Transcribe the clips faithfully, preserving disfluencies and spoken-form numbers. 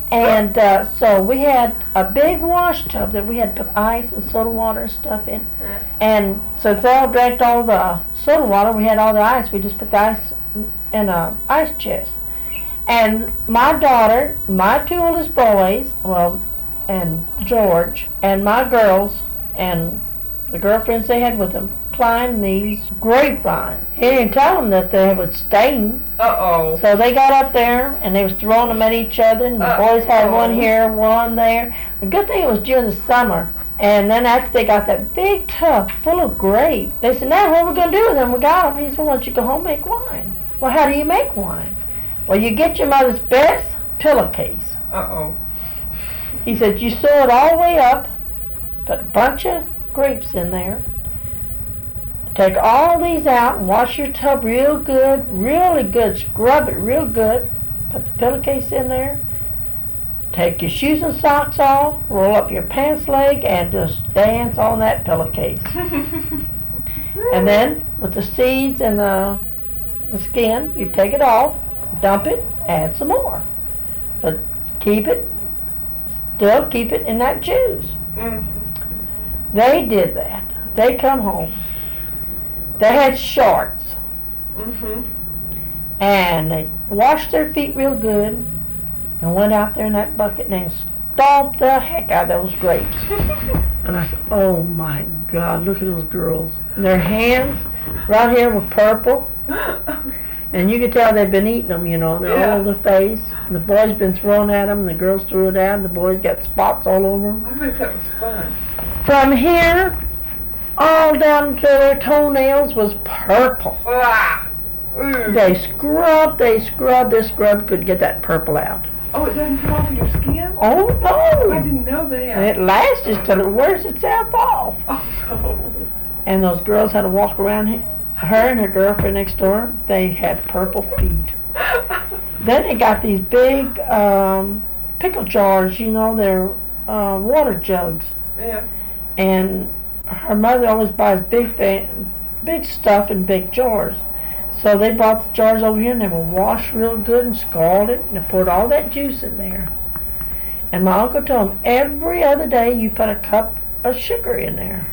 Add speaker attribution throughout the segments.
Speaker 1: And uh, so we had a big wash tub that we had to put ice and soda water and stuff in. And since they all drank all the soda water, we had all the ice. We just put the ice in a ice chest. And my daughter, my two oldest boys, well, and George, and my girls, and the girlfriends they had with them, climbed these grapevines. He didn't tell them that they would stain.
Speaker 2: Uh-oh.
Speaker 1: So they got up there, and they was throwing them at each other, and the Uh-oh. boys had one here, one there. The good thing it was during the summer. And then after they got that big tub full of grapes, they said, now what are we going to do with them? We got them. He said, well, why don't you go home and make wine? Well, how do you make wine? Well, you get your mother's best pillowcase.
Speaker 2: Uh-oh.
Speaker 1: He said, you sew it all the way up, put a bunch of grapes in there, take all these out and wash your tub real good, really good, scrub it real good, put the pillowcase in there, take your shoes and socks off, roll up your pants leg, and just dance on that pillowcase. And then, with the seeds and the, the skin, you take it off, dump it, add some more. But keep it, still keep it in that juice. Mm-hmm. They did that. They come home. They had shorts. Mm-hmm. And they washed their feet real good and went out there in that bucket and they stomped the heck out of those grapes. And I said, oh my God, look at those girls. And their hands right here were purple. And you could tell they'd been eating them, you know, they're
Speaker 2: yeah.
Speaker 1: all over the face. And the boys been thrown at them, and the girls threw it out, and the boys got spots all over them.
Speaker 2: I bet that was fun.
Speaker 1: From here, all down to their toenails was purple.
Speaker 2: Ah. Mm.
Speaker 1: They scrubbed, they scrubbed, they scrubbed, couldn't get that purple out.
Speaker 2: Oh, it doesn't come off of your skin?
Speaker 1: Oh, no.
Speaker 2: I didn't know that.
Speaker 1: And it lasts till it wears itself off.
Speaker 2: Oh, no.
Speaker 1: And those girls had to walk around here. Her and her girlfriend next door, they had purple feet. Then they got these big um, pickle jars, you know, they're uh, water jugs.
Speaker 2: Yeah.
Speaker 1: And her mother always buys big thing, big stuff in big jars. So they brought the jars over here and they were washed real good and scalded and they poured all that juice in there. And my uncle told them every other day you put a cup of sugar in there.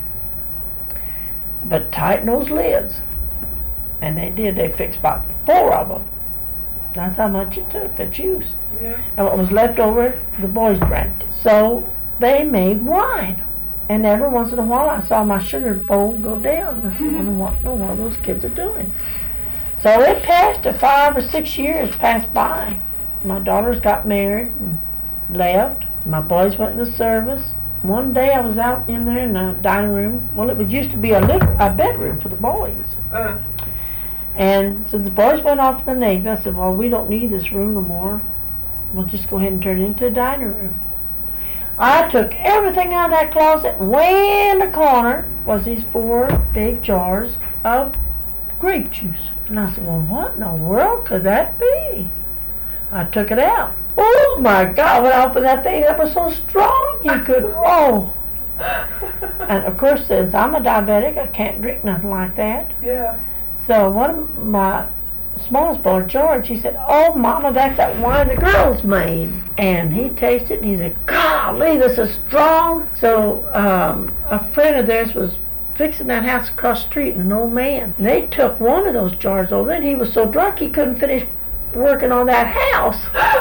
Speaker 1: But tighten those lids. And they did. They fixed about four of them. That's how much it took, the juice.
Speaker 2: Yeah.
Speaker 1: And what was left over, the boys drank it. So they made wine. And every once in a while I saw my sugar bowl go down. I said, I wonder what one of those kids are doing. So it passed, to five or six years passed by. My daughters got married and left. My boys went in the service. One day I was out in there in the dining room. Well, it was used to be a, liv- a bedroom for the boys.
Speaker 2: Uh.
Speaker 1: And so the boys went off to the Navy. I said, well, we don't need this room no more. We'll just go ahead and turn it into a dining room. I took everything out of that closet, and way in the corner was these four big jars of grape juice. And I said, well, what in the world could that be? I took it out. Oh my God, when I opened that thing, that was so strong you could, oh. And of course, since I'm a diabetic, I can't drink nothing like that.
Speaker 2: Yeah.
Speaker 1: So one of my smallest boy, George, he said, oh, Mama, that's that wine the girls made. And he tasted it, and he said, golly, this is strong. So um, a friend of theirs was fixing that house across the street, and an old man. And they took one of those jars over there, and he was so drunk he couldn't finish working on that house.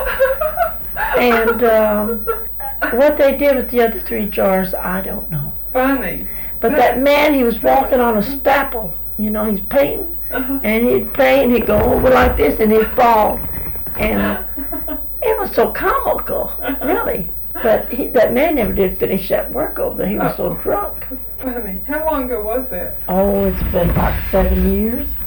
Speaker 1: And um, what they did with the other three jars, I don't know.
Speaker 2: Funny.
Speaker 1: But that man, he was walking on a staple. You know, he's painting. Uh-huh. And he'd paint, he'd go over like this, and he'd fall. And it was so comical, really. But he, that man never did finish that work over there. He was so drunk.
Speaker 2: Funny. How long ago was that?
Speaker 1: Oh, it's been about seven years.